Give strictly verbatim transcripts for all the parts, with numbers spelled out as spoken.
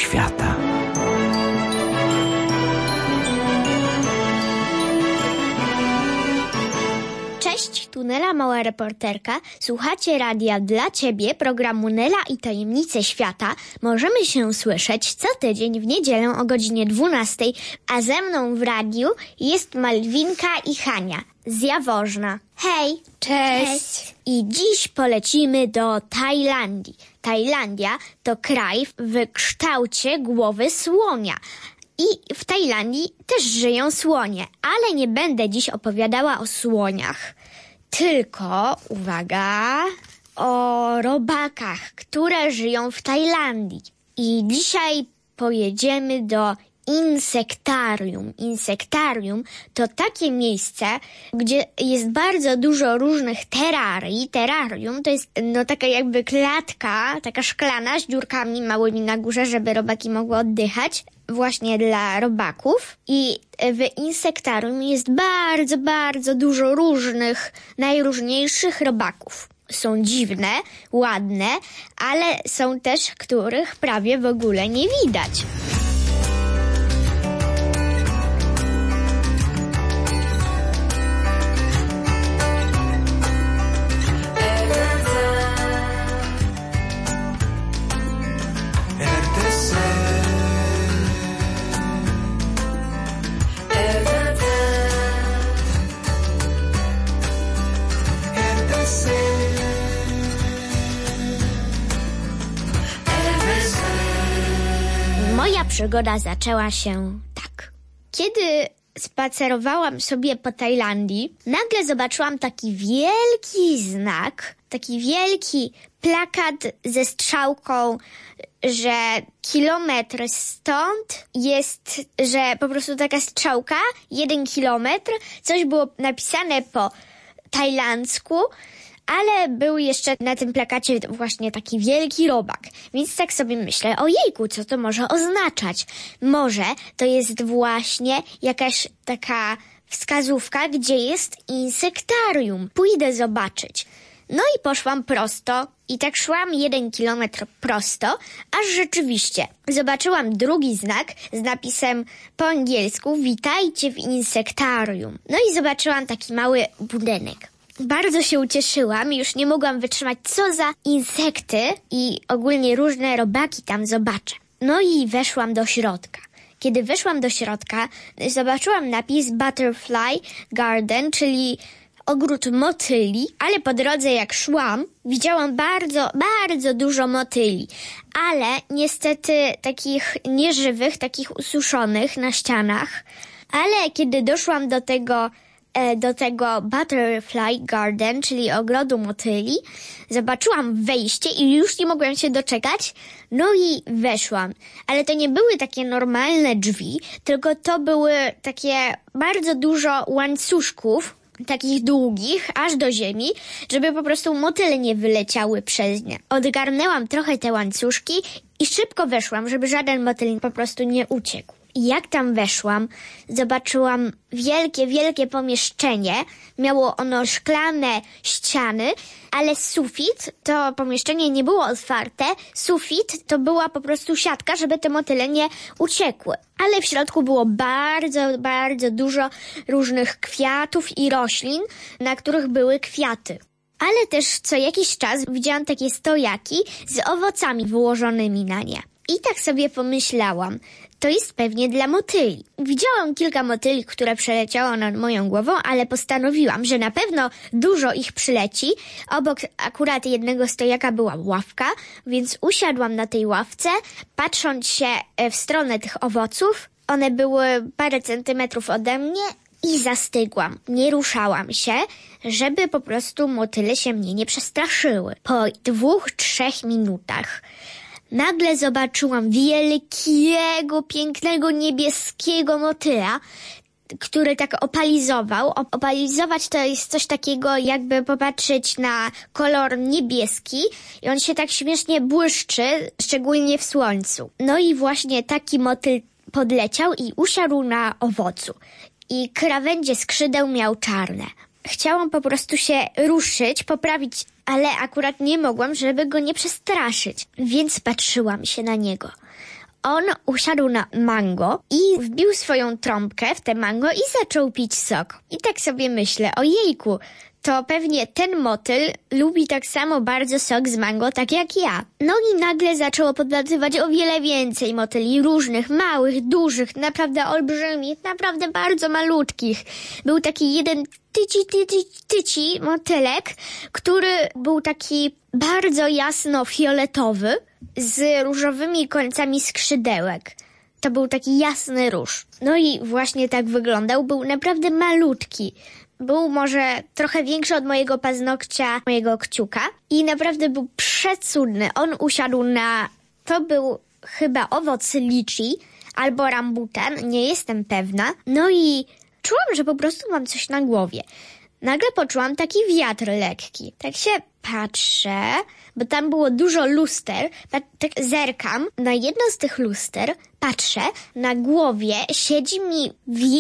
świata. Cześć, tu Nela, mała reporterka. Słuchacie radia dla Ciebie, programu Nela i tajemnice świata. Możemy się słyszeć co tydzień w niedzielę o godzinie dwunastej, a ze mną w radiu jest Malwinka i Hania z Jaworzna. Hej! Cześć! I dziś polecimy do Tajlandii. Tajlandia to kraj w kształcie głowy słonia. I w Tajlandii też żyją słonie, ale nie będę dziś opowiadała o słoniach, tylko, uwaga, o robakach, które żyją w Tajlandii. I dzisiaj pojedziemy do insektarium. Insektarium to takie miejsce, gdzie jest bardzo dużo różnych terarii. Terrarium to jest no taka jakby klatka, taka szklana z dziurkami małymi na górze, żeby robaki mogły oddychać. Właśnie dla robaków. I w insektarium jest bardzo, bardzo dużo różnych, najróżniejszych robaków. Są dziwne, ładne, ale są też, których prawie w ogóle nie widać. Moja przygoda zaczęła się tak. Kiedy spacerowałam sobie po Tajlandii, nagle zobaczyłam taki wielki znak, taki wielki plakat ze strzałką, że kilometr stąd jest, że po prostu taka strzałka, jeden kilometr, coś było napisane po tajlandzku, ale był jeszcze na tym plakacie właśnie taki wielki robak. Więc tak sobie myślę, ojejku, co to może oznaczać? Może to jest właśnie jakaś taka wskazówka, gdzie jest insektarium. Pójdę zobaczyć. No i poszłam prosto i tak szłam jeden kilometr prosto, aż rzeczywiście zobaczyłam drugi znak z napisem po angielsku witajcie w insektarium. No i zobaczyłam taki mały budynek. Bardzo się ucieszyłam i już nie mogłam wytrzymać, co za insekty i ogólnie różne robaki tam zobaczę. No i weszłam do środka. Kiedy weszłam do środka, zobaczyłam napis Butterfly Garden, czyli ogród motyli, ale po drodze jak szłam, widziałam bardzo, bardzo dużo motyli, ale niestety takich nieżywych, takich ususzonych na ścianach. Ale kiedy doszłam do tego do tego Butterfly Garden, czyli ogrodu motyli, zobaczyłam wejście i już nie mogłam się doczekać, no i weszłam. Ale to nie były takie normalne drzwi, tylko to były takie bardzo dużo łańcuszków, takich długich, aż do ziemi, żeby po prostu motyle nie wyleciały przez nie. Odgarnęłam trochę te łańcuszki i szybko weszłam, żeby żaden motyl po prostu nie uciekł. I jak tam weszłam, zobaczyłam wielkie, wielkie pomieszczenie. Miało ono szklane ściany, ale sufit, to pomieszczenie nie było otwarte. Sufit to była po prostu siatka, żeby te motyle nie uciekły. Ale w środku było bardzo, bardzo dużo różnych kwiatów i roślin, na których były kwiaty. Ale też co jakiś czas widziałam takie stojaki z owocami wyłożonymi na nie. I tak sobie pomyślałam, to jest pewnie dla motyli. Widziałam kilka motyli, które przeleciało nad moją głową, ale postanowiłam, że na pewno dużo ich przyleci. Obok akurat jednego stojaka była ławka, więc usiadłam na tej ławce, patrząc się w stronę tych owoców. One były parę centymetrów ode mnie i zastygłam. Nie ruszałam się, żeby po prostu motyle się mnie nie przestraszyły. Po dwóch, trzech minutach nagle zobaczyłam wielkiego, pięknego, niebieskiego motyla, który tak opalizował. Opalizować to jest coś takiego, jakby popatrzeć na kolor niebieski i on się tak śmiesznie błyszczy, szczególnie w słońcu. No i właśnie taki motyl podleciał i usiadł na owocu. I krawędzie skrzydeł miał czarne. Chciałam po prostu się ruszyć, poprawić, ale akurat nie mogłam, żeby go nie przestraszyć. Więc patrzyłam się na niego. on usiadł na mango i wbił swoją trąbkę w te mango i zaczął pić sok. I tak sobie myślę, ojejku, to pewnie ten motyl lubi tak samo bardzo sok z mango, tak jak ja. No i nagle zaczęło podlatywać o wiele więcej motyli, różnych, małych, dużych, naprawdę olbrzymich, naprawdę bardzo malutkich. Był taki jeden tyci, tyci, tyci motylek, który był taki bardzo jasno fioletowy z różowymi końcami skrzydełek. To był taki jasny róż. No i właśnie tak wyglądał, był naprawdę malutki. Był może trochę większy od mojego paznokcia, mojego kciuka i naprawdę był przecudny. On usiadł na, to był chyba owoc liczy albo rambutan, nie jestem pewna. No i czułam, że po prostu mam coś na głowie. Nagle poczułam taki wiatr lekki. Tak się patrzę, bo tam było dużo luster, tak zerkam na jedno z tych luster, patrzę, na głowie siedzi mi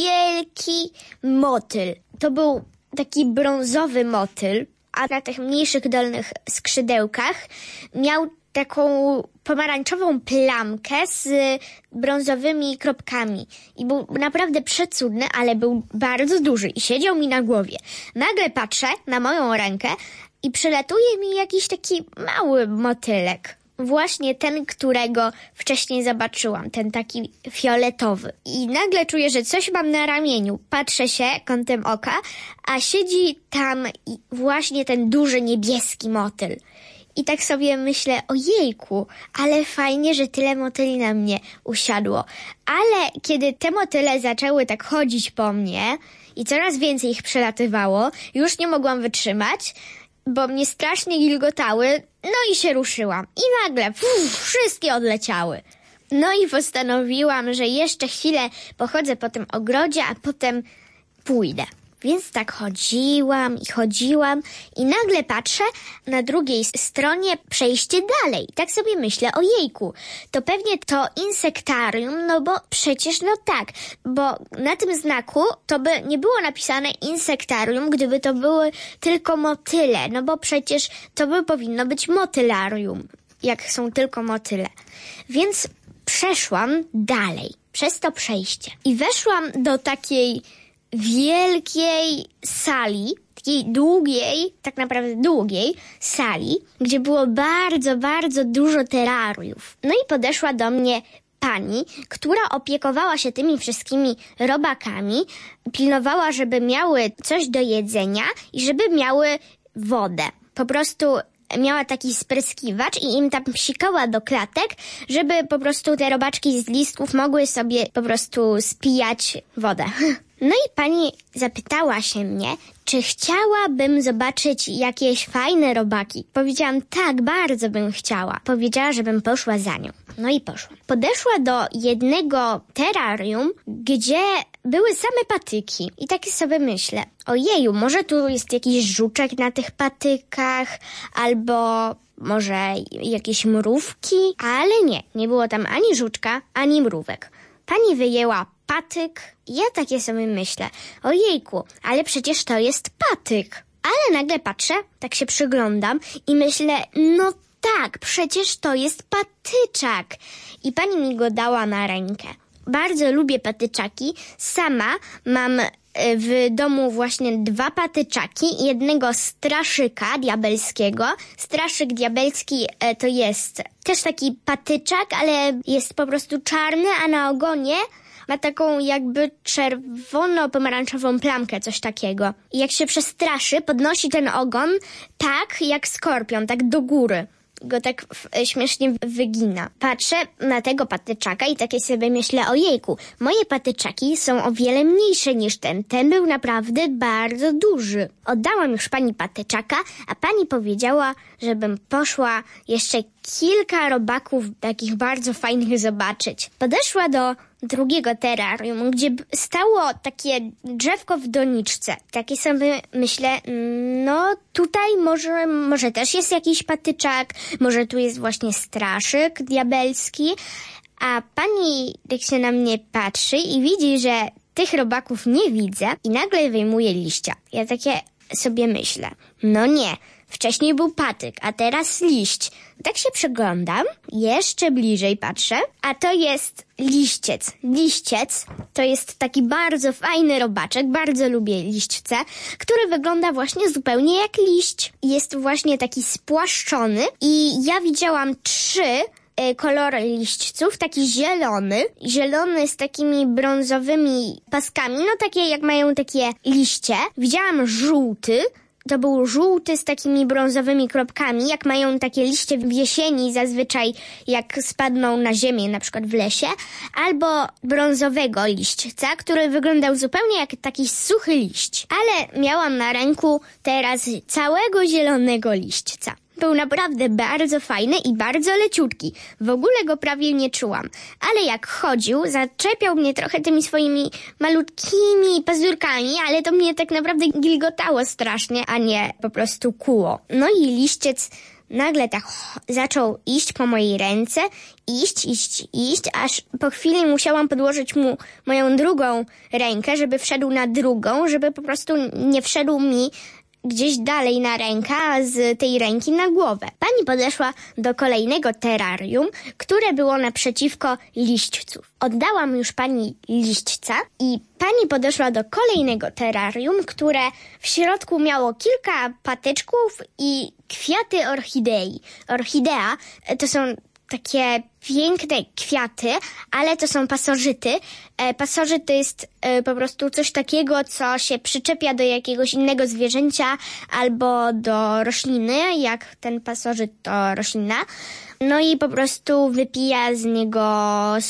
wielki motyl. To był taki brązowy motyl, a na tych mniejszych dolnych skrzydełkach miał taką pomarańczową plamkę z brązowymi kropkami. I był naprawdę przecudny, ale był bardzo duży i siedział mi na głowie. Nagle patrzę na moją rękę i przylatuje mi jakiś taki mały motylek. Właśnie ten, którego wcześniej zobaczyłam, ten taki fioletowy. I nagle czuję, że coś mam na ramieniu. Patrzę się kątem oka, a siedzi tam właśnie ten duży niebieski motyl. I tak sobie myślę, ojejku, ale fajnie, że tyle motyli na mnie usiadło. Ale kiedy te motyle zaczęły tak chodzić po mnie i coraz więcej ich przelatywało, już nie mogłam wytrzymać, bo mnie strasznie gilgotały, no i się ruszyłam. I nagle puf, wszystkie odleciały. No i postanowiłam, że jeszcze chwilę pochodzę po tym ogrodzie, a potem pójdę. Więc tak chodziłam i chodziłam i nagle patrzę na drugiej stronie przejście dalej. I tak sobie myślę, ojejku, to pewnie to insektarium, no bo przecież no tak, bo na tym znaku to by nie było napisane insektarium, gdyby to były tylko motyle, no bo przecież to by powinno być motylarium, jak są tylko motyle. Więc przeszłam dalej przez to przejście i weszłam do takiej wielkiej sali, takiej długiej, tak naprawdę długiej sali, gdzie było bardzo, bardzo dużo terrariów. No i podeszła do mnie pani, która opiekowała się tymi wszystkimi robakami, pilnowała, żeby miały coś do jedzenia i żeby miały wodę. Po prostu miała taki spryskiwacz i im tam psikała do klatek, żeby po prostu te robaczki z listków mogły sobie po prostu spijać wodę. No i pani zapytała się mnie, czy chciałabym zobaczyć jakieś fajne robaki. Powiedziałam, tak, bardzo bym chciała. Powiedziała, żebym poszła za nią. No i poszłam. Podeszła do jednego terrarium, gdzie były same patyki. I tak sobie myślę, ojeju, może tu jest jakiś żuczek na tych patykach, albo może jakieś mrówki, ale nie, nie było tam ani żuczka, ani mrówek. Pani wyjęła patyk. Ja takie sobie myślę, ojejku, ale przecież to jest patyk. Ale nagle patrzę, tak się przyglądam i myślę, no tak, przecież to jest patyczak. I pani mi go dała na rękę. Bardzo lubię patyczaki. Sama mam w domu właśnie dwa patyczaki, jednego straszyka diabelskiego. Straszyk diabelski to jest też taki patyczak, ale jest po prostu czarny, a na ogonie ma taką jakby czerwono-pomarańczową plamkę, coś takiego. I jak się przestraszy, podnosi ten ogon tak jak skorpion, tak do góry. Go tak śmiesznie wygina. Patrzę na tego patyczaka i takie sobie myślę, ojejku, moje patyczaki są o wiele mniejsze niż ten. Ten był naprawdę bardzo duży. Oddałam już pani patyczaka, a pani powiedziała, żebym poszła jeszcze kilka robaków takich bardzo fajnych zobaczyć. Podeszła do drugiego terrarium, gdzie stało takie drzewko w doniczce. Takie sobie myślę, no tutaj może, może też jest jakiś patyczak, może tu jest właśnie straszyk diabelski, a pani tak się na mnie patrzy i widzi, że tych robaków nie widzę i nagle wyjmuje liścia. Ja takie sobie myślę, no nie, Wcześniej był patyk, a teraz liść. Tak się przyglądam, jeszcze bliżej patrzę, a to jest liściec. Liściec to jest taki bardzo fajny robaczek, bardzo lubię liśćce, który wygląda właśnie zupełnie jak liść. Jest właśnie taki spłaszczony i ja widziałam trzy kolory liśćców, taki zielony, zielony z takimi brązowymi paskami, no takie jak mają takie liście. Widziałam żółty, to był żółty z takimi brązowymi kropkami, jak mają takie liście w jesieni zazwyczaj, jak spadną na ziemię, na przykład w lesie, albo brązowego liśćca, który wyglądał zupełnie jak taki suchy liść. Ale miałam na ręku teraz całego zielonego liśćca. Był naprawdę bardzo fajny i bardzo leciutki. W ogóle go prawie nie czułam. Ale jak chodził, zaczepiał mnie trochę tymi swoimi malutkimi pazurkami, ale to mnie tak naprawdę gilgotało strasznie, a nie po prostu kuło. No i liściec nagle tak zaczął iść po mojej ręce, iść, iść, iść, aż po chwili musiałam podłożyć mu moją drugą rękę, żeby wszedł na drugą, żeby po prostu nie wszedł mi gdzieś dalej na rękę, a z tej ręki na głowę. Pani podeszła do kolejnego terrarium, które było naprzeciwko liśćców. Oddałam już pani liśćca i pani podeszła do kolejnego terrarium, które w środku miało kilka patyczków i kwiaty orchidei. Orchidea to są takie piękne kwiaty, ale to są pasożyty. E, pasożyt to jest e, po prostu coś takiego, co się przyczepia do jakiegoś innego zwierzęcia albo do rośliny, jak ten pasożyt to roślina. No i po prostu wypija z niego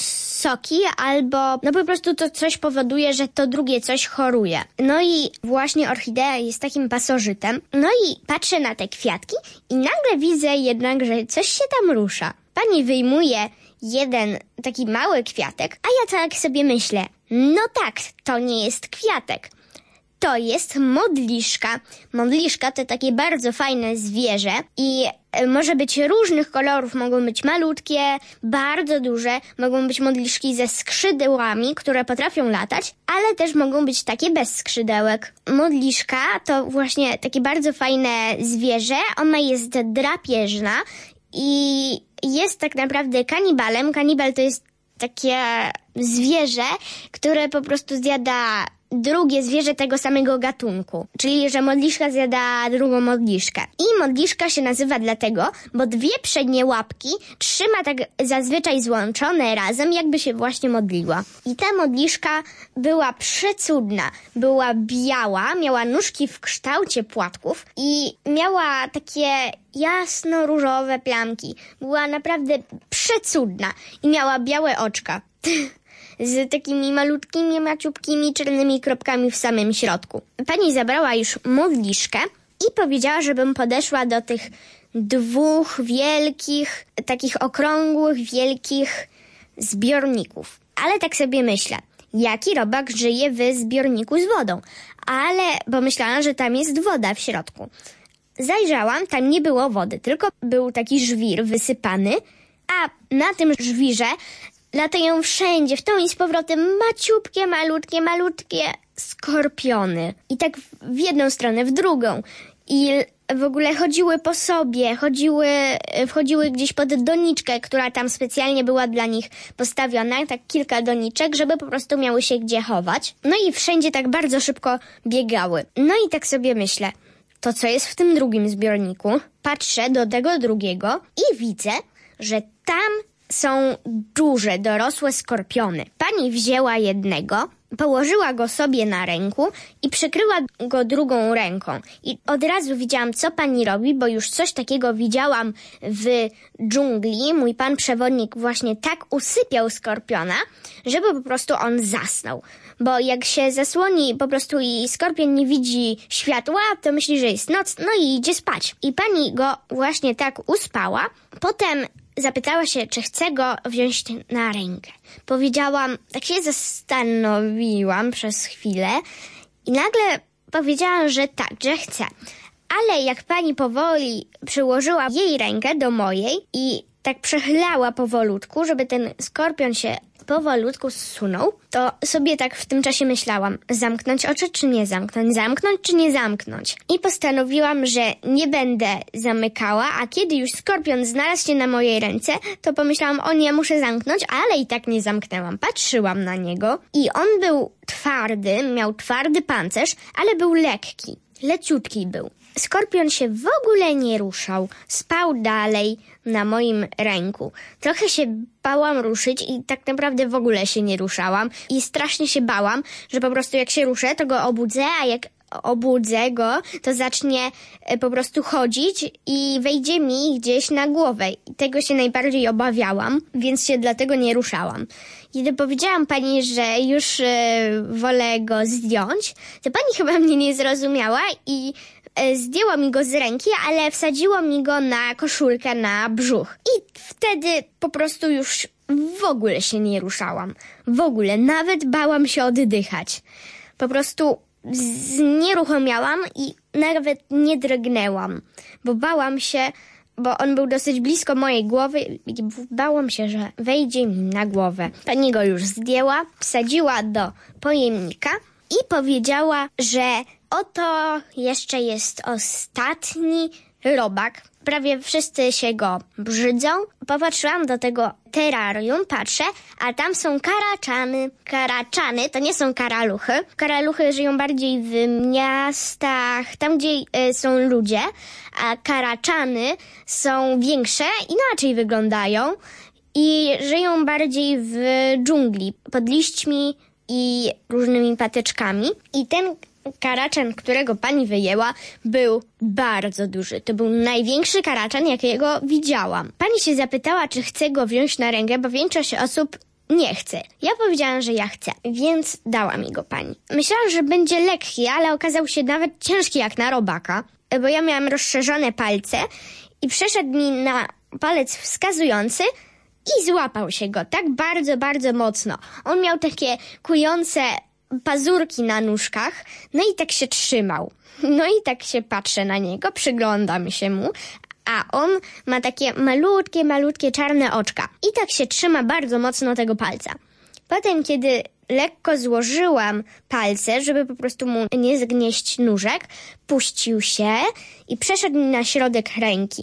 soki albo no po prostu to coś powoduje, że to drugie coś choruje. No i właśnie orchidea jest takim pasożytem. No i patrzę na te kwiatki i nagle widzę jednak, że coś się tam rusza. Pani wyjmuje jeden taki mały kwiatek, a ja tak sobie myślę, no tak, to nie jest kwiatek. To jest modliszka. Modliszka to takie bardzo fajne zwierzę i może być różnych kolorów. Mogą być malutkie, bardzo duże. Mogą być modliszki ze skrzydłami, które potrafią latać, ale też mogą być takie bez skrzydełek. Modliszka to właśnie takie bardzo fajne zwierzę. Ona jest drapieżna i jest tak naprawdę kanibalem. Kanibal to jest takie zwierzę, które po prostu zjada drugie zwierzę tego samego gatunku. Czyli, że modliszka zjada drugą modliszkę. I modliszka się nazywa dlatego, bo dwie przednie łapki trzyma tak zazwyczaj złączone razem, jakby się właśnie modliła. I ta modliszka była przecudna. Była biała, miała nóżki w kształcie płatków i miała takie jasno-różowe plamki. Była naprawdę przecudna i miała białe oczka. Z takimi malutkimi, maciupkimi, czarnymi kropkami w samym środku. Pani zabrała już modliszkę i powiedziała, żebym podeszła do tych dwóch wielkich, takich okrągłych, wielkich zbiorników. Ale tak sobie myślę, jaki robak żyje w zbiorniku z wodą? Ale, bo myślałam, że tam jest woda w środku. Zajrzałam, tam nie było wody, tylko był taki żwir wysypany, a na tym żwirze latają wszędzie, w tą i z powrotem maciupkie, malutkie, malutkie skorpiony. I tak w jedną stronę, w drugą. I w ogóle chodziły po sobie, chodziły, wchodziły gdzieś pod doniczkę, która tam specjalnie była dla nich postawiona, tak kilka doniczek, żeby po prostu miały się gdzie chować. No i wszędzie tak bardzo szybko biegały. No i tak sobie myślę, to co jest w tym drugim zbiorniku? Patrzę do tego drugiego i widzę, że tam są duże, dorosłe skorpiony. Pani wzięła jednego, położyła go sobie na ręku i przykryła go drugą ręką. I od razu widziałam, co pani robi, bo już coś takiego widziałam w dżungli. Mój pan przewodnik właśnie tak usypiał skorpiona, żeby po prostu on zasnął. Bo jak się zasłoni po prostu i skorpion nie widzi światła, to myśli, że jest noc, no i idzie spać. I pani go właśnie tak uspała. Potem zapytała się, czy chce go wziąć na rękę. Powiedziałam, tak się zastanowiłam przez chwilę i nagle powiedziałam, że tak, że chcę. Ale jak pani powoli przyłożyła jej rękę do mojej i tak przechylała powolutku, żeby ten skorpion się powolutku zsunął, to sobie tak w tym czasie myślałam, zamknąć oczy czy nie zamknąć, zamknąć czy nie zamknąć. I postanowiłam, że nie będę zamykała, a kiedy już skorpion znalazł się na mojej ręce, to pomyślałam, o nie, muszę zamknąć, ale i tak nie zamknęłam. Patrzyłam na niego i on był twardy, miał twardy pancerz, ale był lekki, leciutki był. Skorpion się w ogóle nie ruszał, spał dalej na moim ręku. Trochę się bałam ruszyć i tak naprawdę w ogóle się nie ruszałam i strasznie się bałam, że po prostu jak się ruszę, to go obudzę, a jak obudzę go, to zacznie po prostu chodzić i wejdzie mi gdzieś na głowę. I tego się najbardziej obawiałam, więc się dlatego nie ruszałam. Kiedy powiedziałam pani, że już wolę go zdjąć, to pani chyba mnie nie zrozumiała i zdjęła mi go z ręki, ale wsadziła mi go na koszulkę, na brzuch. I wtedy po prostu już w ogóle się nie ruszałam. W ogóle. Nawet bałam się oddychać. Po prostu znieruchomiałam i nawet nie drgnęłam, bo bałam się, bo on był dosyć blisko mojej głowy i bałam się, że wejdzie mi na głowę. Pani go już zdjęła, wsadziła do pojemnika i powiedziała, że oto jeszcze jest ostatni robak. Prawie wszyscy się go brzydzą. Popatrzyłam do tego terrarium, patrzę, a tam są karaczany. Karaczany to nie są karaluchy. Karaluchy żyją bardziej w miastach, tam gdzie y, są ludzie, a karaczany są większe, inaczej wyglądają i żyją bardziej w dżungli, pod liśćmi i różnymi patyczkami. I ten karaczan, którego pani wyjęła, był bardzo duży. To był największy karaczan, jakiego widziałam. Pani się zapytała, czy chcę go wziąć na rękę, bo większość osób nie chce. Ja powiedziałam, że ja chcę, więc dała mi go pani. Myślałam, że będzie lekki, ale okazał się nawet ciężki jak na robaka, bo ja miałam rozszerzone palce i przeszedł mi na palec wskazujący i złapał się go tak bardzo, bardzo mocno. On miał takie kujące pazurki na nóżkach, no i tak się trzymał. No i tak się patrzę na niego, przyglądam się mu, a on ma takie malutkie, malutkie czarne oczka. I tak się trzyma bardzo mocno tego palca. Potem, kiedy lekko złożyłam palce, żeby po prostu mu nie zgnieść nóżek, puścił się i przeszedł mi na środek ręki.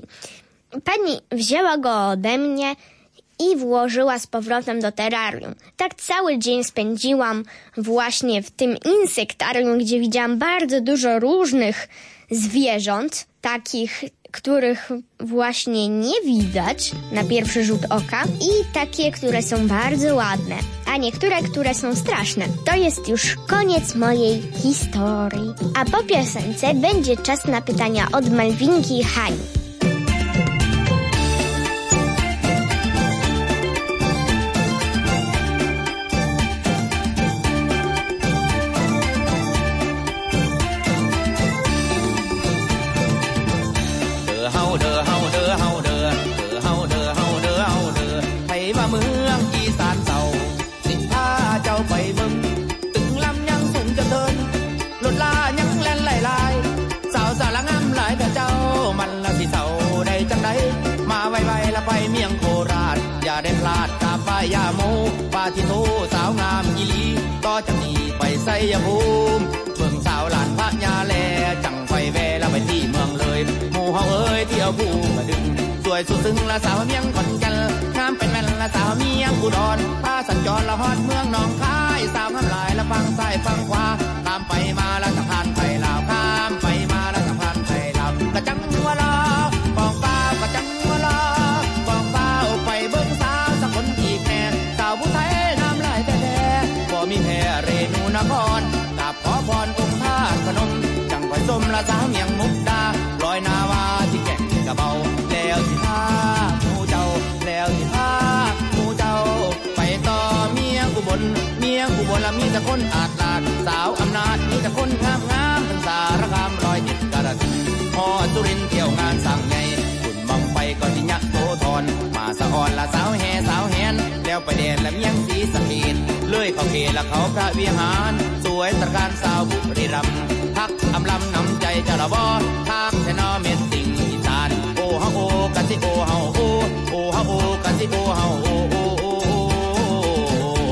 Pani wzięła go ode mnie i włożyła z powrotem do terrarium. Tak cały dzień spędziłam właśnie w tym insektarium, gdzie widziałam bardzo dużo różnych zwierząt, takich, których właśnie nie widać na pierwszy rzut oka i takie, które są bardzo ładne, a niektóre, które są straszne. To jest już koniec mojej historii. A po piosence będzie czas na pytania od Malwinki i Hani. ได้พลาดกาป้ายาโมปาทิโทสาวงามอีหลีต่อจากนี้ไปไสยภูมิเบิ่งสาวหลานพระยาแลจังไฟแวละไปที่เมืองเลยหมู่เฮาเอ้ยเที่ยวภูมาดึงสวยสุดซึ้งละสาวเมียงขอนแก่นงามเป็นแม่นละสาวเมียงอุดรพาสัญจรละฮอดเมืองหนองคายสาวงามหลายละฟังซ้ายฟังขวาข้ามไปมาละสะพานไทยลาวข้ามไปมาละสะพานไทยลาวกะจังหัวลอปองฟ้ากะจังหัวลอปองฟ้าไปเบิ่งสาวสกลอีกแน่สาวผู้ไทยงามหลายแต่แท้บ่มีแพ้เรนูนครกราบขอพรองค์ธาตุพนมจังไว้สมละสาวเมียงมุกดาลอยนาวาที่แก่งกะเบาแล้วสิพาหมู่เจ้าแล้วสิพาหมู่เจ้าไปต่อเมียงอุบลเมียงอุบลละมีแต่คนอาจลาดสาวอำนาจมีแต่คนงามงามทั้งสารคามร้อยเอ็ดกระสินฮอดสุรินทร์เที่ยวงานสั่งใหญ่บุญบังไปก็สิยะโสธรมาสะอ่อนละสาวแห่สาวแหนแล้วไปแดนละเมียงศรีสะเกษเลยเข้าเขตละเขาพระวิหารสวยตระการสาวบุรีรัมย์ทักอำลำนำใจเจ้าละบ่ทักแต่นอเม็ดติ่งอีสานโอเฮาโอกะสิโอเฮาโอโอเฮาโอกะสิโอเฮาโอโอโอโอ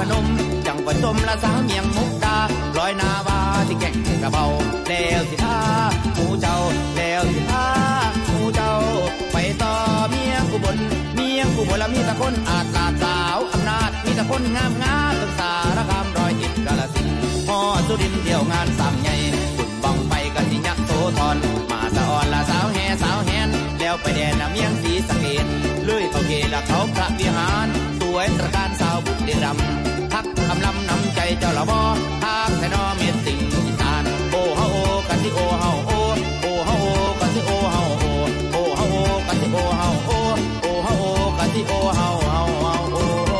นมจังผสมละสาวเมียงมุกดาลอยนาวาที่แก่งกระเบาแล้วสิท่าหมูเจ้าแล้วสิท่าหมูเจ้าไปต่อเมียงกูบนเมียงกูบนละมีตะคนอาจลาดสาวอำนาจมีตะคนงามงามตึกสารคามรอยอิฐกาฬสินธุ์ฮอดสุรินทร์เที่ยวงานสามใหญ่บุญบังไปกันที่ยักษ์โสธรมาสะอ่อนละสาวแห่สาวแหนแล้วไปแดนน้ำเมียงสีสะเกษเลยเขาเกละเขาพระวิหารสวยตระการสาวบุตรดำทักคำลำนำใจเจ้าละบ่ทักแต่นอเม็ดสิ่งอีสานโอ้เฮาโอกันสิโอเฮาโอโอ้เฮาโอกันสิโอเฮาโอโอ้เฮาโอกันสิโอเฮาโอโอ้เฮาโอกันสิโอเฮาเฮาเฮาโอ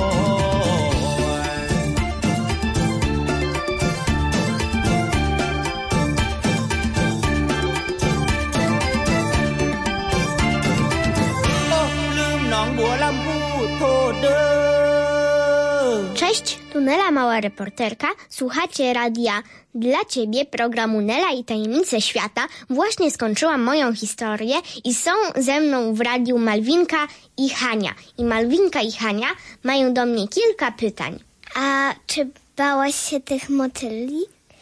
Cześć, tu Nela, mała reporterka. Słuchacie radia Dla Ciebie, programu Nela i Tajemnice Świata. Właśnie skończyłam moją historię i są ze mną w radiu Malwinka i Hania. I Malwinka i Hania mają do mnie kilka pytań. A czy bałaś się tych motyli?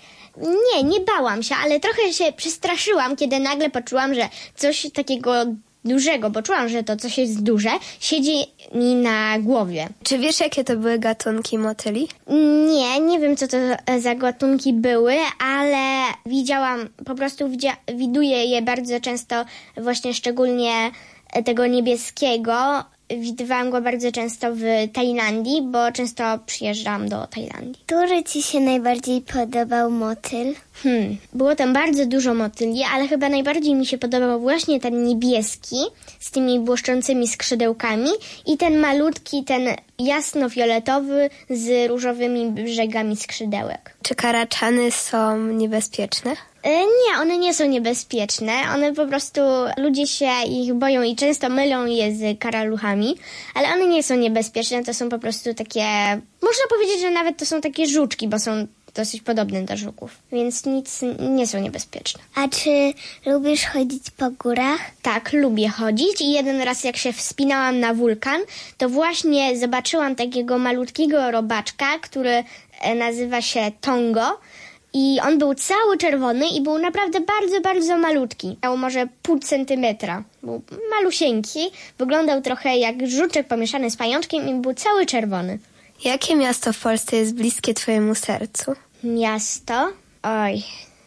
Nie, nie bałam się, ale trochę się przestraszyłam, kiedy nagle poczułam, że coś takiego dużego, bo czułam, że to coś jest duże, siedzi mi na głowie. Czy wiesz, jakie to były gatunki motyli? Nie, nie wiem, co to za gatunki były, ale widziałam, po prostu widzia, widuję je bardzo często, właśnie szczególnie tego niebieskiego. Widywałam go bardzo często w Tajlandii, bo często przyjeżdżam do Tajlandii. Który ci się najbardziej podobał motyl? Hmm, było tam bardzo dużo motyli, ale chyba najbardziej mi się podobał właśnie ten niebieski z tymi błyszczącymi skrzydełkami i ten malutki, ten jasnofioletowy z różowymi brzegami skrzydełek. Czy karaczany są niebezpieczne? Nie, one nie są niebezpieczne. One po prostu, ludzie się ich boją i często mylą je z karaluchami, ale one nie są niebezpieczne. To są po prostu takie, można powiedzieć, że nawet to są takie żuczki, bo są dosyć podobne do żuków, więc nic nie są niebezpieczne. A czy lubisz chodzić po górach? Tak, lubię chodzić i jeden raz jak się wspinałam na wulkan, to właśnie zobaczyłam takiego malutkiego robaczka, który nazywa się Tongo. I on był cały czerwony i był naprawdę bardzo, bardzo malutki. Miał może pół centymetra. Był malusieńki. Wyglądał trochę jak żuczek pomieszany z pajączkiem i był cały czerwony. Jakie miasto w Polsce jest bliskie twojemu sercu? Miasto? Oj,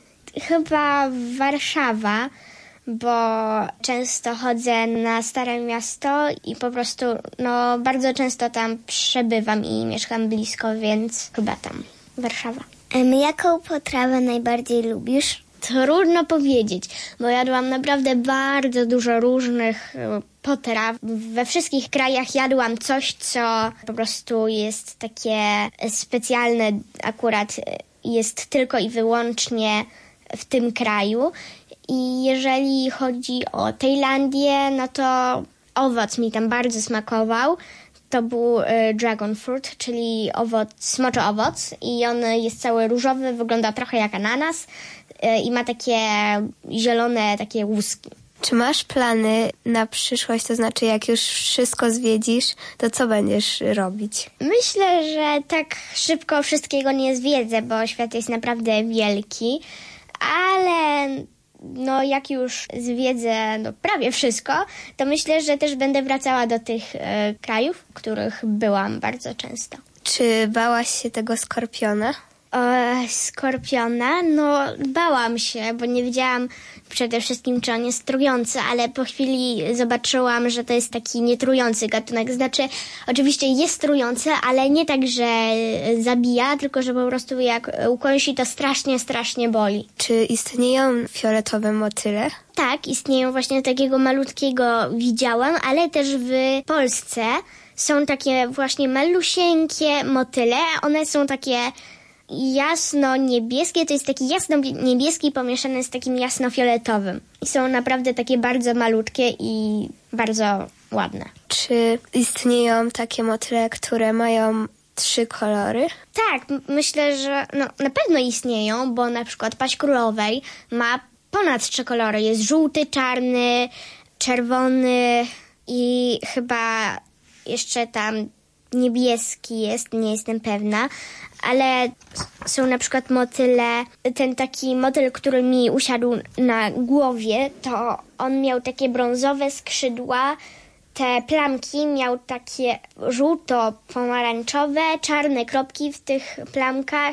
chyba Warszawa, bo często chodzę na Stare Miasto i po prostu, no, bardzo często tam przebywam i mieszkam blisko, więc chyba tam, Warszawa. Jaką potrawę najbardziej lubisz? Trudno powiedzieć, bo jadłam naprawdę bardzo dużo różnych potraw. We wszystkich krajach jadłam coś, co po prostu jest takie specjalne, akurat jest tylko i wyłącznie w tym kraju. I jeżeli chodzi o Tajlandię, no to owoc mi tam bardzo smakował. To był dragon fruit, czyli owoc, smoczy owoc i on jest cały różowy, wygląda trochę jak ananas i ma takie zielone takie łuski. Czy masz plany na przyszłość, to znaczy jak już wszystko zwiedzisz, to co będziesz robić? Myślę, że tak szybko wszystkiego nie zwiedzę, bo świat jest naprawdę wielki, ale no jak już zwiedzę no, prawie wszystko, to myślę, że też będę wracała do tych e, krajów, w których byłam bardzo często. Czy bałaś się tego skorpiona? E, skorpiona? No bałam się, bo nie wiedziałam przede wszystkim, czy on jest trujący, ale po chwili zobaczyłam, że to jest taki nietrujący gatunek. Znaczy, oczywiście jest trujący, ale nie tak, że zabija, tylko że po prostu jak ukąsi, to strasznie, strasznie boli. Czy istnieją fioletowe motyle? Tak, istnieją, właśnie takiego malutkiego widziałam, ale też w Polsce są takie właśnie malusieńkie motyle. One są takie jasno-niebieskie, to jest taki jasno-niebieski pomieszany z takim jasno-fioletowym. I są naprawdę takie bardzo malutkie i bardzo ładne. Czy istnieją takie motyle, które mają trzy kolory? Tak, m- myślę, że no, na pewno istnieją, bo na przykład paź królowej ma ponad trzy kolory. Jest żółty, czarny, czerwony i chyba jeszcze tam niebieski jest, nie jestem pewna, ale są na przykład motyle, ten taki motyl, który mi usiadł na głowie, to on miał takie brązowe skrzydła, te plamki miał takie żółto-pomarańczowe, czarne kropki w tych plamkach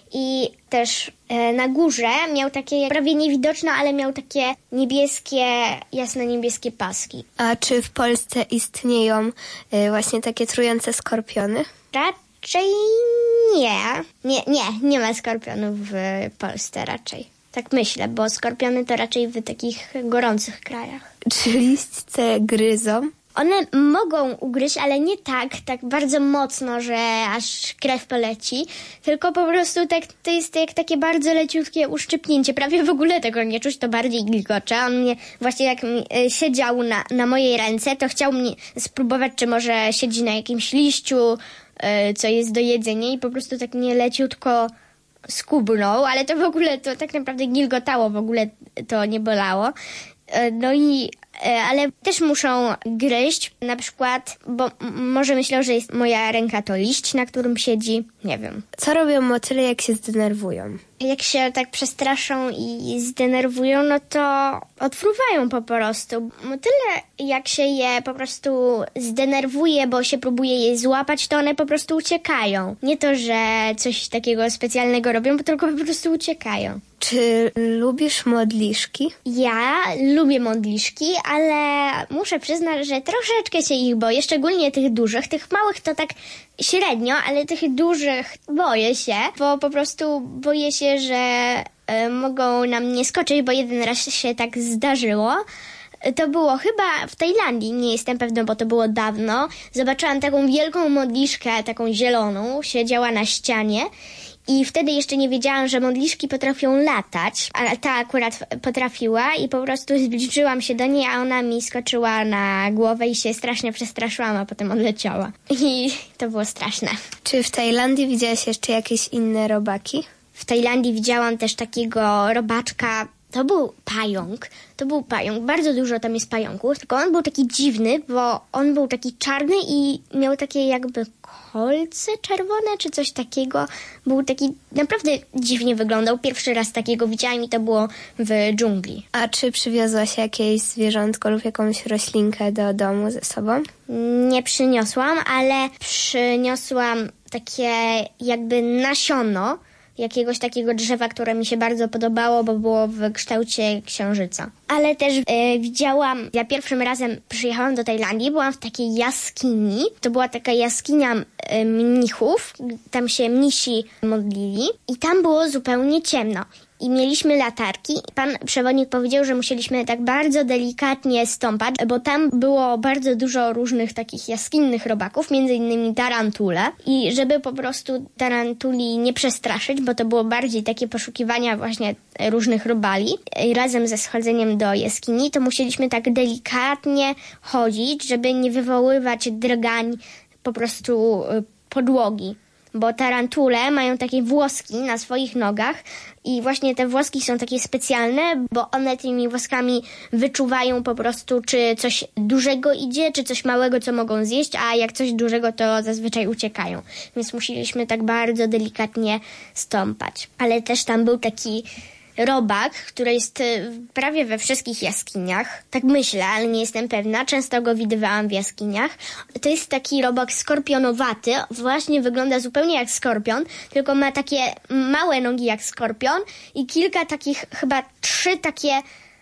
i też e, na górze miał takie prawie niewidoczne, ale miał takie niebieskie, jasno-niebieskie paski. A czy w Polsce istnieją y, właśnie takie trujące skorpiony? Raczej nie. Nie, nie, nie ma skorpionów w Polsce raczej. Tak myślę, bo skorpiony to raczej w takich gorących krajach. Czy liście gryzą? One mogą ugryźć, ale nie tak, tak bardzo mocno, że aż krew poleci, tylko po prostu tak, to jest jak takie bardzo leciutkie uszczypnięcie. Prawie w ogóle tego nie czuć, to bardziej gilgocze. On mnie właśnie jak siedział na, na mojej ręce, to chciał mnie spróbować, czy może siedzi na jakimś liściu, co jest do jedzenia i po prostu tak mnie leciutko skubnął, ale to w ogóle to tak naprawdę gilgotało, w ogóle to nie bolało. No i, ale też muszą gryźć, na przykład, bo m- może myślą, że jest moja ręka to liść, na którym siedzi, nie wiem. Co robią motyle, jak się zdenerwują? Jak się tak przestraszą i zdenerwują, no to odfruwają po prostu. Motyle, jak się je po prostu zdenerwuje, bo się próbuje je złapać, to one po prostu uciekają. Nie to, że coś takiego specjalnego robią, bo tylko po prostu uciekają. Czy lubisz modliszki? Ja lubię modliszki, ale muszę przyznać, że troszeczkę się ich boję, szczególnie tych dużych. Tych małych to tak średnio, ale tych dużych boję się, bo po prostu boję się, że y, mogą na mnie skoczyć, bo jeden raz się tak zdarzyło. To było chyba w Tajlandii, nie jestem pewna, bo to było dawno. Zobaczyłam taką wielką modliszkę, taką zieloną, siedziała na ścianie. I wtedy jeszcze nie wiedziałam, że modliszki potrafią latać, a ta akurat potrafiła i po prostu zbliżyłam się do niej, a ona mi skoczyła na głowę i się strasznie przestraszyłam, a potem odleciała. I to było straszne. Czy w Tajlandii widziałaś jeszcze jakieś inne robaki? W Tajlandii widziałam też takiego robaczka, to był pająk, to był pająk, bardzo dużo tam jest pająków, tylko on był taki dziwny, bo on był taki czarny i miał takie jakby kolce czerwone, czy coś takiego. Był taki, naprawdę dziwnie wyglądał. Pierwszy raz takiego widziałam i to było w dżungli. A czy przywiozłaś jakieś zwierzątko lub jakąś roślinkę do domu ze sobą? Nie przyniosłam, ale przyniosłam takie jakby nasiono jakiegoś takiego drzewa, które mi się bardzo podobało, bo było w kształcie księżyca. Ale też e, widziałam, ja pierwszym razem przyjechałam do Tajlandii, byłam w takiej jaskini. To była taka jaskinia e, mnichów, tam się mnisi modlili i tam było zupełnie ciemno. I mieliśmy latarki. Pan przewodnik powiedział, że musieliśmy tak bardzo delikatnie stąpać, bo tam było bardzo dużo różnych takich jaskinnych robaków, między innymi tarantule. I żeby po prostu tarantuli nie przestraszyć, bo to było bardziej takie poszukiwania właśnie różnych robali, razem ze schodzeniem do jaskini, to musieliśmy tak delikatnie chodzić, żeby nie wywoływać drgań po prostu podłogi. Bo tarantule mają takie włoski na swoich nogach i właśnie te włoski są takie specjalne, bo one tymi włoskami wyczuwają po prostu, czy coś dużego idzie, czy coś małego, co mogą zjeść, a jak coś dużego, to zazwyczaj uciekają. Więc musieliśmy tak bardzo delikatnie stąpać. Ale też tam był taki robak, który jest prawie we wszystkich jaskiniach. Tak myślę, ale nie jestem pewna. Często go widywałam w jaskiniach. To jest taki robak skorpionowaty. Właśnie wygląda zupełnie jak skorpion, tylko ma takie małe nogi jak skorpion i kilka takich, chyba trzy takie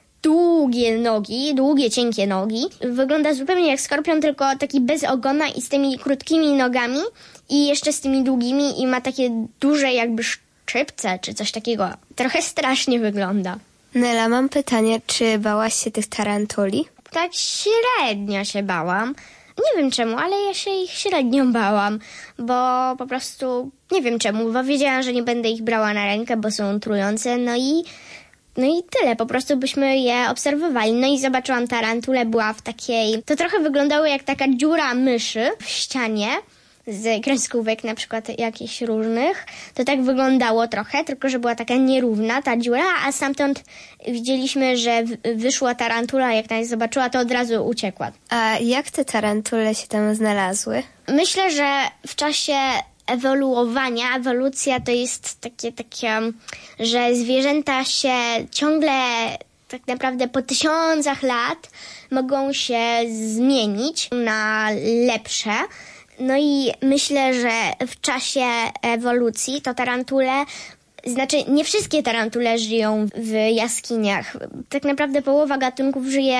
długie nogi, długie, cienkie nogi. Wygląda zupełnie jak skorpion, tylko taki bez ogona i z tymi krótkimi nogami i jeszcze z tymi długimi i ma takie duże jakby szczypce czy coś takiego. Trochę strasznie wygląda. Nela, mam pytanie, czy bałaś się tych tarantuli? Tak średnio się bałam. Nie wiem czemu, ale ja się ich średnio bałam, bo po prostu nie wiem czemu, bo wiedziałam, że nie będę ich brała na rękę, bo są trujące, no i no i tyle, po prostu byśmy je obserwowali. No i zobaczyłam tarantulę, była w takiej, to trochę wyglądało jak taka dziura myszy w ścianie, z kreskówek na przykład jakichś różnych. To tak wyglądało trochę, tylko że była taka nierówna ta dziura, a stamtąd widzieliśmy, że wyszła tarantula, jak nas zobaczyła, to od razu uciekła. A jak te tarantule się tam znalazły? Myślę, że w czasie ewoluowania, ewolucja to jest takie, takie, że zwierzęta się ciągle tak naprawdę po tysiącach lat mogą się zmienić na lepsze. No i myślę, że w czasie ewolucji to tarantule, znaczy nie wszystkie tarantule żyją w jaskiniach. Tak naprawdę połowa gatunków żyje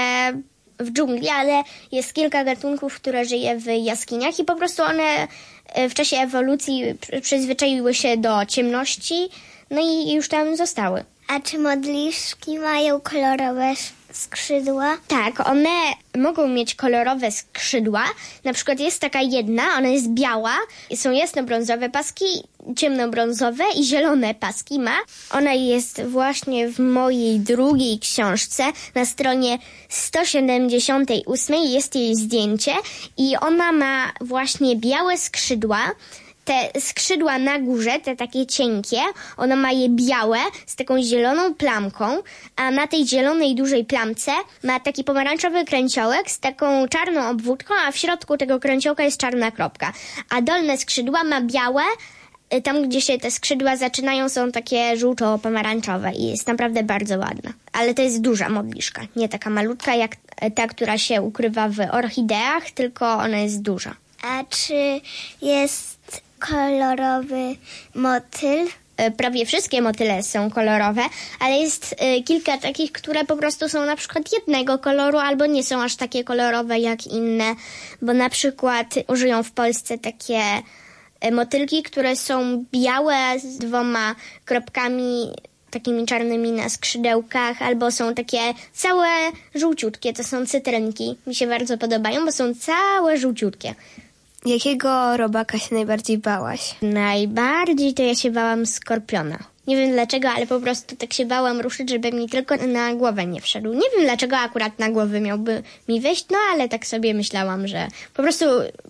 w dżungli, ale jest kilka gatunków, które żyje w jaskiniach i po prostu one w czasie ewolucji przyzwyczaiły się do ciemności, no i już tam zostały. A czy modliszki mają kolorowe skrzydła? Tak, one mogą mieć kolorowe skrzydła. Na przykład jest taka jedna, ona jest biała. Są jasnobrązowe paski, ciemnobrązowe i zielone paski ma. Ona jest właśnie w mojej drugiej książce. Na stronie sto siedemdziesiąt osiem jest jej zdjęcie i ona ma właśnie białe skrzydła. Te skrzydła na górze, te takie cienkie, ona ma je białe z taką zieloną plamką, a na tej zielonej dużej plamce ma taki pomarańczowy kręciołek z taką czarną obwódką, a w środku tego kręciołka jest czarna kropka. A dolne skrzydła ma białe, tam gdzie się te skrzydła zaczynają są takie żółto-pomarańczowe i jest naprawdę bardzo ładna. Ale to jest duża modliszka, nie taka malutka jak ta, która się ukrywa w orchideach, tylko ona jest duża. A czy jest kolorowy motyl? Prawie wszystkie motyle są kolorowe, ale jest y, kilka takich, które po prostu są na przykład jednego koloru albo nie są aż takie kolorowe jak inne, bo na przykład użyją w Polsce takie y, motylki, które są białe z dwoma kropkami takimi czarnymi na skrzydełkach, albo są takie całe żółciutkie, to są cytrynki. Mi się bardzo podobają, bo są całe żółciutkie. Jakiego robaka się najbardziej bałaś? Najbardziej to ja się bałam skorpiona. Nie wiem dlaczego, ale po prostu tak się bałam ruszyć, żeby mi tylko na głowę nie wszedł. Nie wiem dlaczego akurat na głowę miałby mi wejść, no ale tak sobie myślałam, że po prostu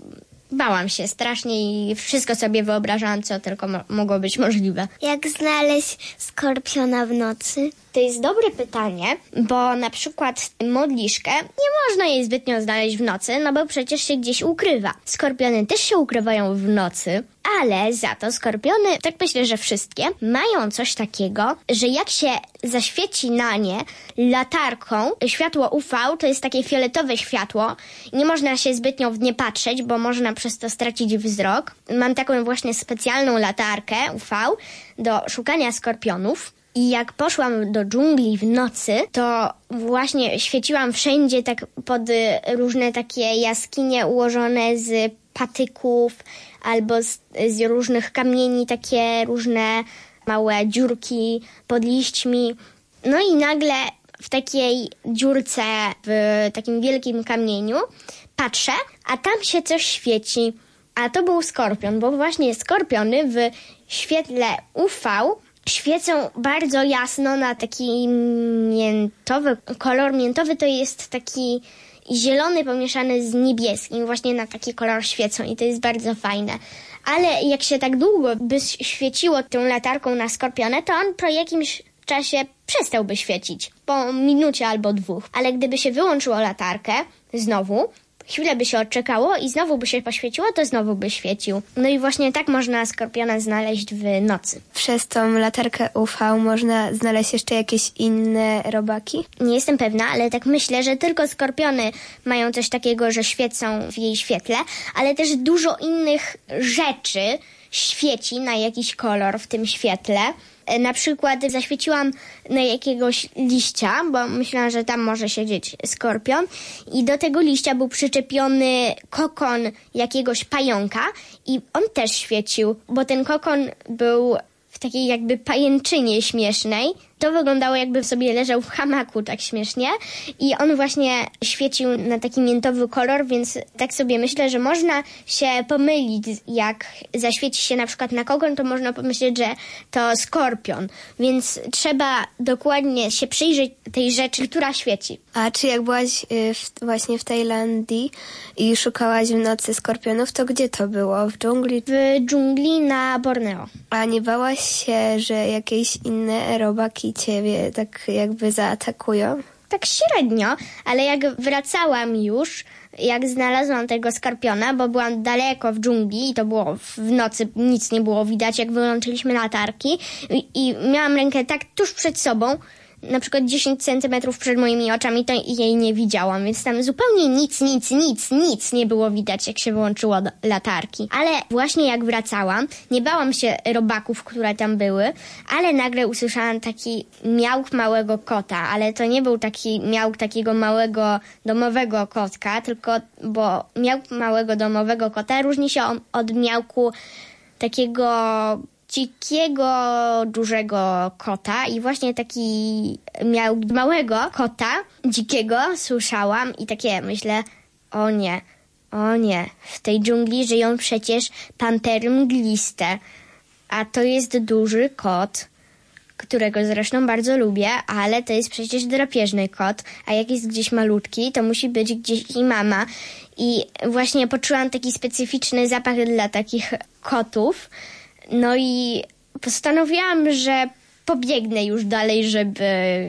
bałam się strasznie i wszystko sobie wyobrażałam, co tylko mo- mogło być możliwe. Jak znaleźć skorpiona w nocy? To jest dobre pytanie, bo na przykład modliszkę nie można jej zbytnio znaleźć w nocy, no bo przecież się gdzieś ukrywa. Skorpiony też się ukrywają w nocy, ale za to skorpiony, tak myślę, że wszystkie, mają coś takiego, że jak się zaświeci na nie latarką, światło U V to jest takie fioletowe światło, nie można się zbytnio w nie patrzeć, bo można przez to stracić wzrok. Mam taką właśnie specjalną latarkę U V do szukania skorpionów. I jak poszłam do dżungli w nocy, to właśnie świeciłam wszędzie tak pod różne takie jaskinie ułożone z patyków albo z, z różnych kamieni, takie różne małe dziurki pod liśćmi. No i nagle w takiej dziurce, w takim wielkim kamieniu patrzę, a tam się coś świeci. A to był skorpion, bo właśnie skorpiony w świetle U V świecą bardzo jasno na taki miętowy, kolor miętowy to jest taki zielony pomieszany z niebieskim, właśnie na taki kolor świecą i to jest bardzo fajne. Ale jak się tak długo by świeciło tą latarką na skorpionę, to on po jakimś czasie przestałby świecić, po minucie albo dwóch. Ale gdyby się wyłączyło latarkę znowu, chwilę by się odczekało i znowu by się poświeciło, to znowu by świecił. No i właśnie tak można skorpiona znaleźć w nocy. Przez tą latarkę U V można znaleźć jeszcze jakieś inne robaki? Nie jestem pewna, ale tak myślę, że tylko skorpiony mają coś takiego, że świecą w jej świetle, ale też dużo innych rzeczy świeci na jakiś kolor w tym świetle. Na przykład zaświeciłam na jakiegoś liścia, bo myślałam, że tam może siedzieć skorpion i do tego liścia był przyczepiony kokon jakiegoś pająka i on też świecił, bo ten kokon był w takiej jakby pajęczynie śmiesznej, To wyglądało, jakby sobie leżał w hamaku, tak śmiesznie. I on właśnie świecił na taki miętowy kolor, więc tak sobie myślę, że można się pomylić. Jak zaświeci się na przykład na kogoś, to można pomyśleć, że to skorpion. Więc trzeba dokładnie się przyjrzeć tej rzeczy, która świeci. A czy jak byłaś w, właśnie w Tajlandii i szukałaś w nocy skorpionów, to gdzie to było? W dżungli? W dżungli na Borneo. A nie bałaś się, że jakieś inne robaki ciebie tak jakby zaatakują? Tak średnio, ale jak wracałam już, jak znalazłam tego skorpiona, bo byłam daleko w dżungli i to było w nocy, nic nie było widać, jak wyłączyliśmy latarki i, i miałam rękę tak tuż przed sobą, na przykład dziesięć centymetrów przed moimi oczami, to jej nie widziałam, więc tam zupełnie nic, nic, nic, nic nie było widać, jak się wyłączyło latarki. Ale właśnie jak wracałam, nie bałam się robaków, które tam były, ale nagle usłyszałam taki miałk małego kota, ale to nie był taki miałk takiego małego domowego kotka, tylko, bo miałk małego domowego kota różni się od miałku takiego dzikiego, dużego kota i właśnie taki miał małego kota, dzikiego, słyszałam i takie myślę, o nie, o nie, w tej dżungli żyją przecież pantery mgliste, a to jest duży kot, którego zresztą bardzo lubię, ale to jest przecież drapieżny kot, a jak jest gdzieś malutki, to musi być gdzieś i mama. I właśnie poczułam taki specyficzny zapach dla takich kotów. No i postanowiłam, że pobiegnę już dalej, żeby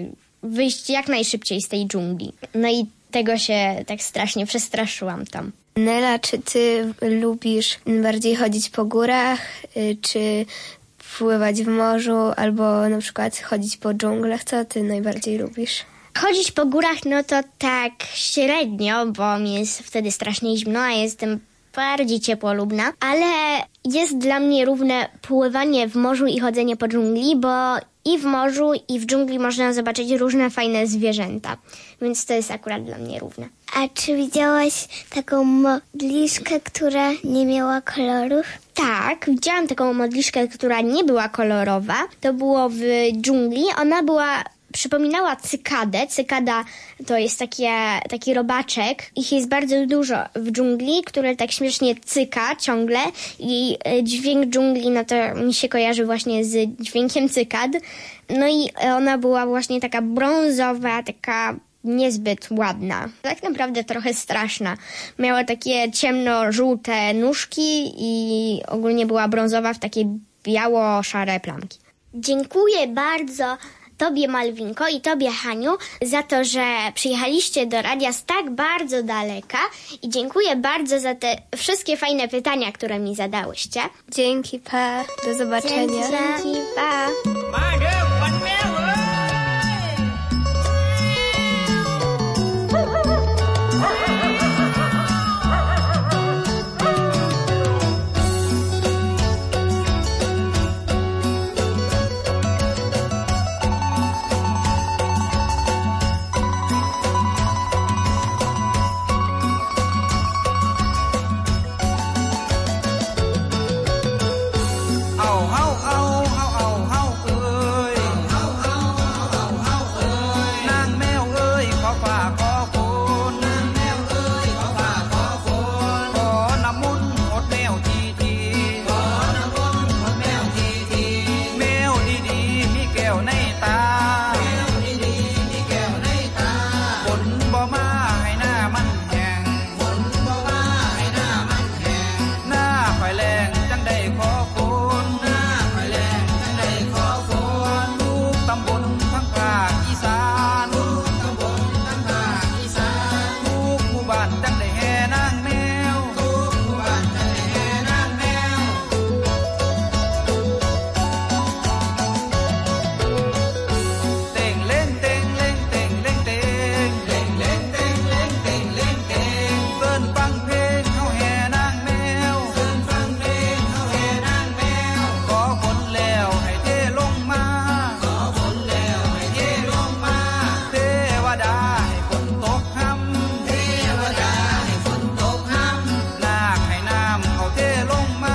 wyjść jak najszybciej z tej dżungli. No i tego się tak strasznie przestraszyłam tam. Nela, czy ty lubisz bardziej chodzić po górach, czy pływać w morzu, albo na przykład chodzić po dżunglach? Co ty najbardziej lubisz? Chodzić po górach, no to tak średnio, bo mi jest wtedy strasznie zimno, a jestem bardziej ciepłolubna, ale jest dla mnie równe pływanie w morzu i chodzenie po dżungli, bo i w morzu, i w dżungli można zobaczyć różne fajne zwierzęta, więc to jest akurat dla mnie równe. A czy widziałaś taką modliszkę, która nie miała kolorów? Tak, widziałam taką modliszkę, która nie była kolorowa. To było w dżungli. Ona była... Przypominała cykadę. Cykada to jest takie, taki robaczek. Ich jest bardzo dużo w dżungli, który tak śmiesznie cyka ciągle i dźwięk dżungli, no to mi się kojarzy właśnie z dźwiękiem cykad. No i ona była właśnie taka brązowa, taka niezbyt ładna. Tak naprawdę trochę straszna. Miała takie ciemno-żółte nóżki i ogólnie była brązowa w takie biało-szare plamki. Dziękuję bardzo Tobie, Malwinko, i Tobie, Haniu, za to, że przyjechaliście do radia z tak bardzo daleka i dziękuję bardzo za te wszystkie fajne pytania, które mi zadałyście. Dzięki, pa. Do zobaczenia. Dzięki, pa.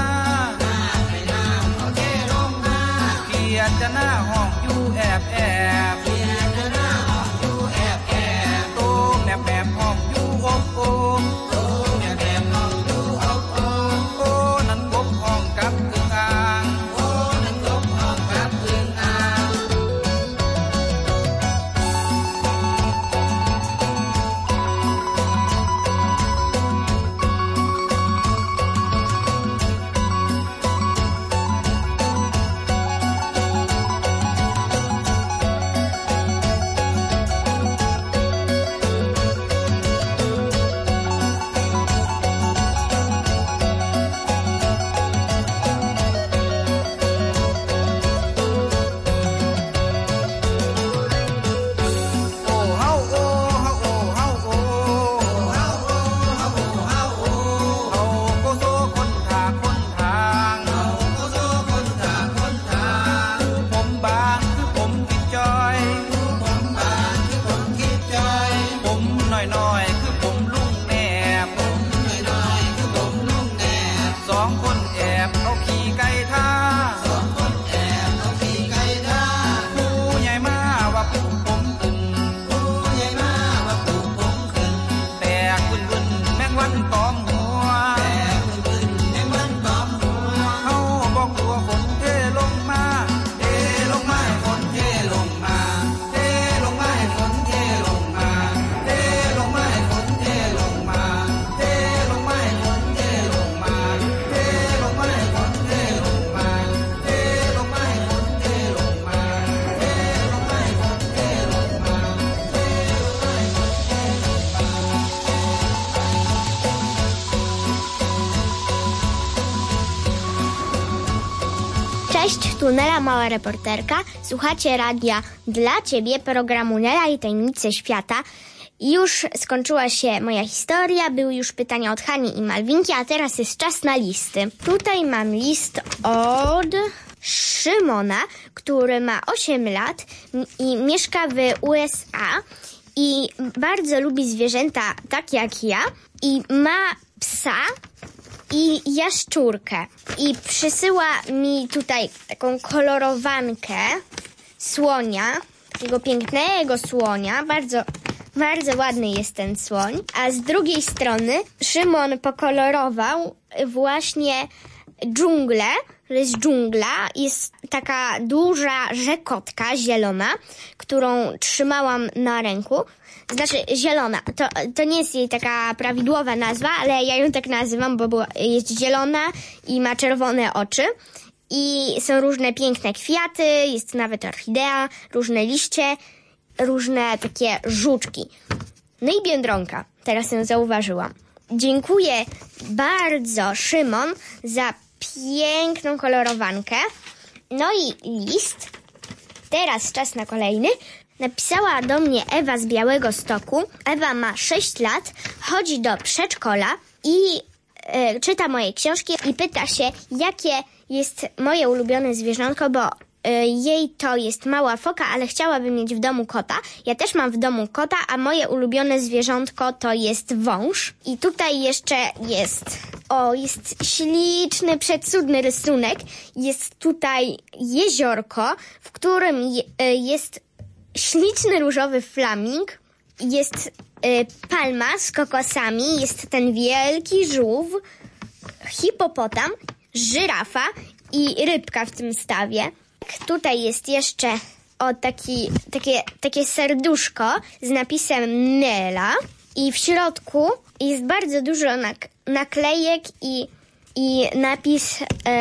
จะหน้าห้องอยู่แอบแอบ tu Nela, mała reporterka. Słuchacie radia Dla Ciebie, programu Nela i tajemnice świata. Już skończyła się moja historia, były już pytania od Hani i Malwinki, a teraz jest czas na listy. Tutaj mam list od Szymona, który ma osiem lat i mieszka w U S A i bardzo lubi zwierzęta tak jak ja i ma psa i jaszczurkę. I przysyła mi tutaj taką kolorowankę słonia, takiego pięknego słonia, bardzo, bardzo ładny jest ten słoń. A z drugiej strony Szymon pokolorował właśnie dżunglę, to jest dżungla, jest taka duża rzekotka zielona, którą trzymałam na ręku. Znaczy zielona, to, to nie jest jej taka prawidłowa nazwa, ale ja ją tak nazywam, bo była, jest zielona i ma czerwone oczy. I są różne piękne kwiaty, jest nawet orchidea, różne liście, różne takie żuczki. No i biedronka, teraz ją zauważyłam. Dziękuję bardzo, Szymon, za piękną kolorowankę. No i list. Teraz czas na kolejny. Napisała do mnie Ewa z Białegostoku. Ewa ma sześć lat, chodzi do przedszkola i e, czyta moje książki i pyta się, jakie jest moje ulubione zwierzątko, bo e, jej to jest mała foka, ale chciałaby mieć w domu kota. Ja też mam w domu kota, a moje ulubione zwierzątko to jest wąż. I tutaj jeszcze jest, o, jest śliczny, przecudny rysunek. Jest tutaj jeziorko, w którym je, e, jest śliczny różowy flaming, jest y, palma z kokosami, jest ten wielki żółw, hipopotam, żyrafa i rybka w tym stawie. Tutaj jest jeszcze o taki, takie, takie serduszko z napisem Nela i w środku jest bardzo dużo nak- naklejek i, i napis,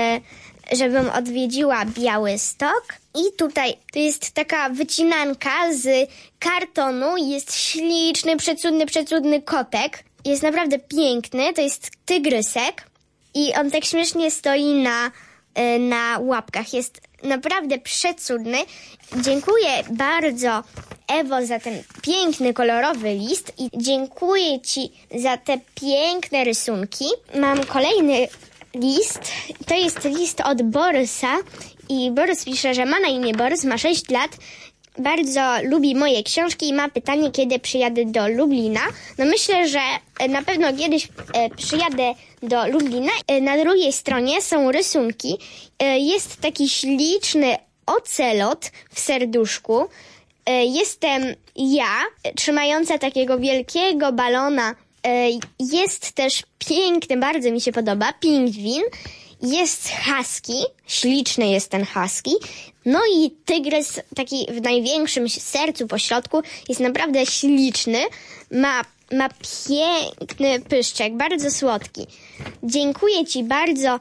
y, żebym odwiedziła Białystok. I tutaj to jest taka wycinanka z kartonu. Jest śliczny, przecudny, przecudny kotek. Jest naprawdę piękny. To jest tygrysek. I on tak śmiesznie stoi na, na łapkach. Jest naprawdę przecudny. Dziękuję bardzo, Ewo, za ten piękny, kolorowy list. I dziękuję Ci za te piękne rysunki. Mam kolejny list. To jest list od Borysa. I Borys pisze, że ma na imię Borys, ma sześć lat, bardzo lubi moje książki i ma pytanie, kiedy przyjadę do Lublina. No myślę, że na pewno kiedyś e, przyjadę do Lublina. E, na drugiej stronie są rysunki. E, jest taki śliczny ocelot w serduszku. E, jestem ja, trzymająca takiego wielkiego balona. E, jest też piękny, bardzo mi się podoba, pingwin. Jest husky, śliczny jest ten husky, no i tygrys taki w największym sercu po środku jest naprawdę śliczny, ma, ma piękny pyszczek, bardzo słodki. Dziękuję Ci bardzo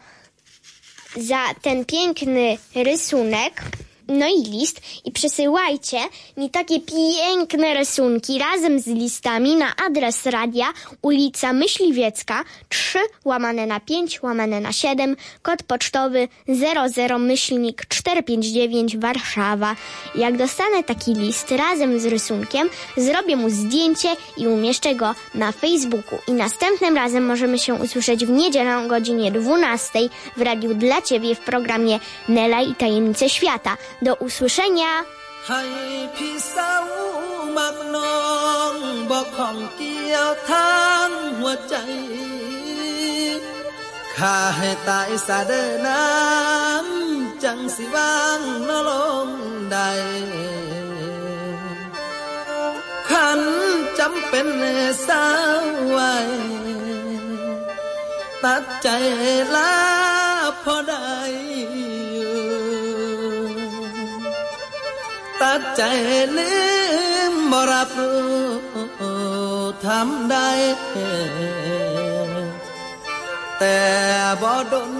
za ten piękny rysunek, no i list i przesyłajcie mi takie piękne rysunki razem z listami na adres radia ulica Myśliwiecka trzy łamane na pięć łamane na siedem, kod pocztowy zero zero myślnik czterysta pięćdziesiąt dziewięć Warszawa. Jak dostanę taki list razem z rysunkiem, zrobię mu zdjęcie i umieszczę go na Facebooku. I następnym razem możemy się usłyszeć w niedzielę o godzinie dwunastej w radiu Dla Ciebie w programie Nela i tajemnice świata. Do usłyszenia! ให้พี่สาวมักน้องบอกของเกี่ยวทางหัวใจข้าให้ตายซะเด้อน้ำจังสิวางนลงใดขันจำเป็นสาวไว้ตัดใจลาพอได้ตัดใจลืมบ่รับรู้ทำได้แต่บ่ดน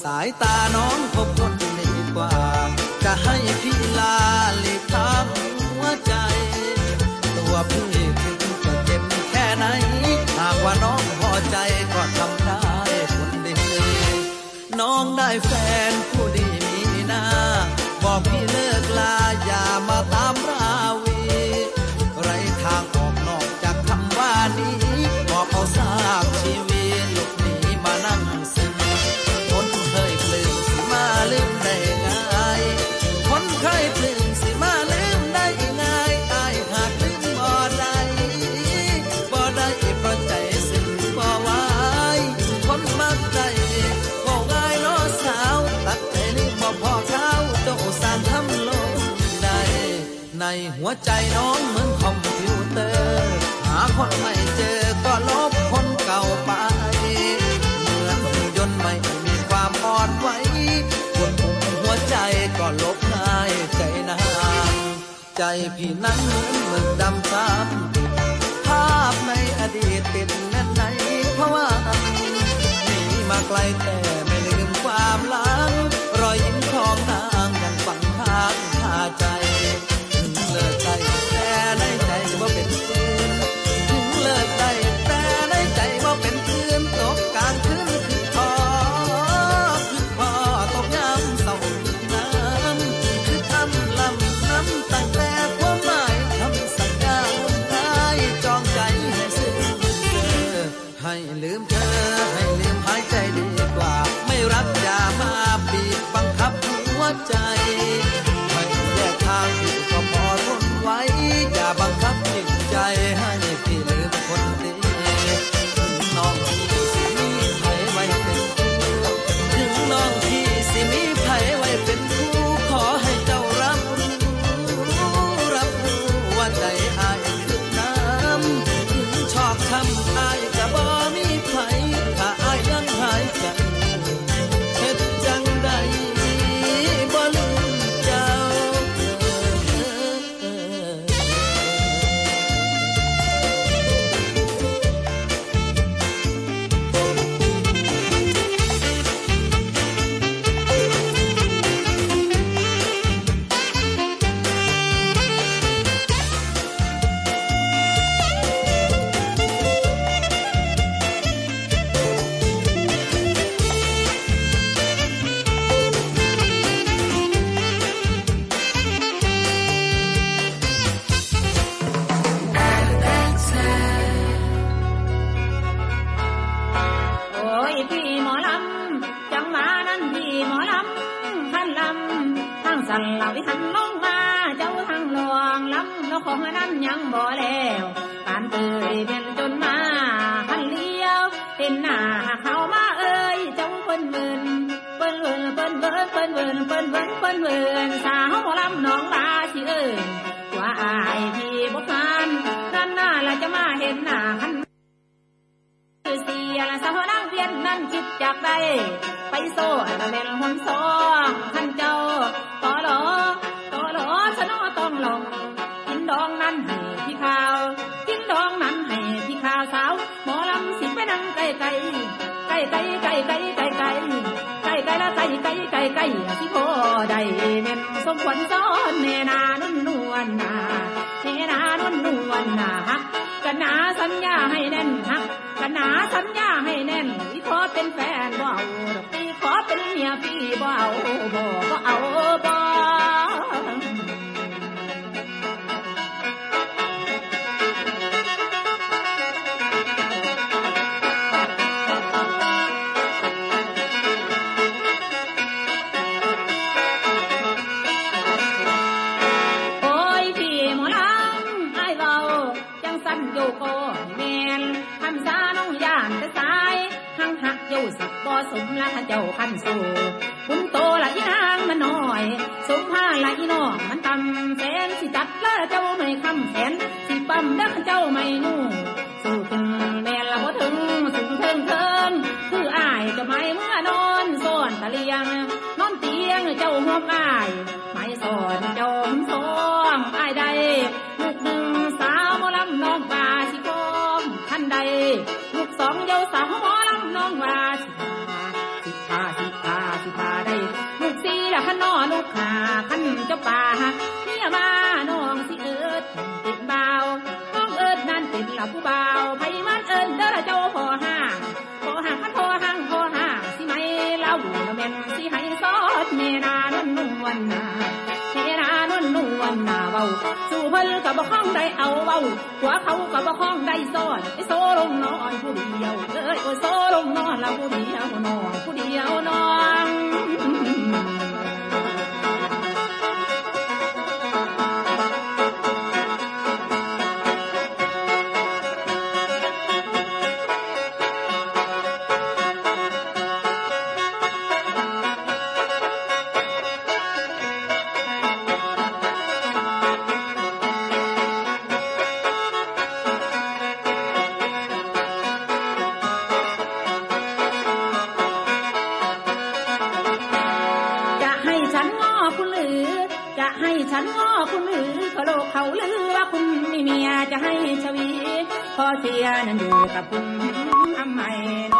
สายตาน้องพบคนดีกว่าจะให้พี่ลาหลีกทางหัวใจตัวพี่ถึงจะเจ็บแค่ไหนหากว่าน้องพอใจก็ทำได้คนเดียวน้องได้แฟนผู้ดีมีหน้าบอกพี่เลิกลาอย่ามาตามราวีไรทางออกนอกจากคำว่านี้บอกเอาซากชีวิตหลบหนีมานั่งซึมคนเคยปลื้มสิมาลืมได้ง่ายคนเคยปลื้มสิมาลืมได้ง่ายอายหากลืมบ่ได้บ่ได้เพราะใจสิ้นบ่ไหวคนมักใจบ่ง่ายน้อสาวตัดใจลืมบ่พอเขาเจ้าสานทำลงได้ในหัวใจน้องเหมือนคอมพิวเตอร์หาคนไม่เจอก็ลบคนเก่าไปเหมือนหุ่นยนต์ไม่มีความอ่อนไหวคนปุ่มหัวใจก็ลบง่ายใจนางใจพี่นั้นเหมือนหมึกดำซ้ำภาพในอดีตติดแน่นในภวังค์หนีมาไกลแต่ไม่ลืมความหลังรอยยิ้มของนางยังฝังค้างคาใจถึงเลิกได้แต่ในใจว่าเป็นคืนถึงเลิกได้แต่ในใจว่าเป็นคืนตกกลางคืนคือพอคือพอตกย้ำเศร้าน้ำคือทำลำน้ำตั้งแต่ความหมายทำสัญญาได้จองใจให้ซึ้งให้ลืมเธอให้ลืมหายใจดีกว่าไม่รักอย่ามาบีบบังคับหัวใจให้แยกทางพี่ก็พอทนไว้อย่าบังคับจิตใจให้พี่ลืมคนดีน้องพี่สิมีไผไว้เป็นคู่ถึงน้องพี่สิมีไผไว้เป็นคู่ขอให้เจ้ารับรู้รับรู้ว่าใจอายคือน้ำถึงชอบทำอายก็บ่มีไผถ้าอายยังหายใจเฮ็ดจังใดบ่ลืมเจ้าสั่นเหล่าที่ทันลงมาเจ้าทางหลวงล้ำแล้วของนั้นยังบ่แล้วการเตยเบียนจนมาหันเลี้ยวเห็นหน้าเขามาเอ้ยเจ้าเปิ้นเวินเปิ้นเวินเปิ้นเวินเปิ้นเวินเปิ้นเวินเปิ้นเวินสาวหมอลำน้องตาสิเอิ้นว่าอายพี่บ่ทันนั่นน่าละจะมาเห็นหน้าคันเสียละสาวนั่งเวียนนั่นคิดจากใดไปโซ่ตะเวนหนซองท่านเจ้าต่อหลอต่อหลอชะนอต้องลงกินดองนั้นให้พี่ข้าวกินดองนั้นให้พี่ข้าวสาวหมอลำสิไปนั่งไกลไกลไกลไกลไกลไกลไกลไกลไกลไกลละไกลไกลไกลไกลสิพอได้แม่นสมควรซ้อนแน่นานุ่นนวลนาแน่นานุ่นนวลนาฮักกันนาสัญญาให้แน่นฮักกันนาสัญญาให้แน่นพี่ขอเป็นแฟนบ่เอาพี่ขอเป็นเมียพี่บ่เอาบ่บ่เอาบ่ สมละเจ้าขันสู่คุณโตละอีนางมันน้อยสมผ้าละอีน้องมันตำแสนสิจัดละเจ้าไม่คำแสนสิปั๊มดักเจ้าไม่นู่สู่ถึงแม่ละบ่ถึงถึงเทิงเทิงคืออ้ายจะไม่เมื่อนอนซ่อนตะเลียงนอนเตียงเจ้าห่วงอ้ายไม่สอนเจ้าสองอ้ายใดลูกหนึ่งสาวหมอลำน้องว่าสิโกมท่านใดลูกสองเจ้าสาวหมอลำน้องว่าสิพาสิพาสิป่าเมียมาน้องสิเอิดติดบ่าวน้องเอิดนั่นเป็นละผู้บ่าวไผมันเอิดเด้อเจ้าพ่อห่างพ่อห่างคันพ่อห่างพ่อห่างสิไม่เล่าแม่นสิให้ซอดเมนานวลนวลนาเมนานวลนวลนาเว้าสู่เพิ่นก็บ่คล้องได้เอาเว้าหัวเขาก็บ่คล้องได้ซ่อนไอ้โซลงนอนผู้เดียวเอ้ยโอ้ยโซลงนอนละผู้เดียวน้องผู้เดียวน้องฉันง้อคุณหรือเขาโลกเขาลือว่าคุณมีเมียจะให้ชวีพอเสียนั้นอยู่กับคุณทำไม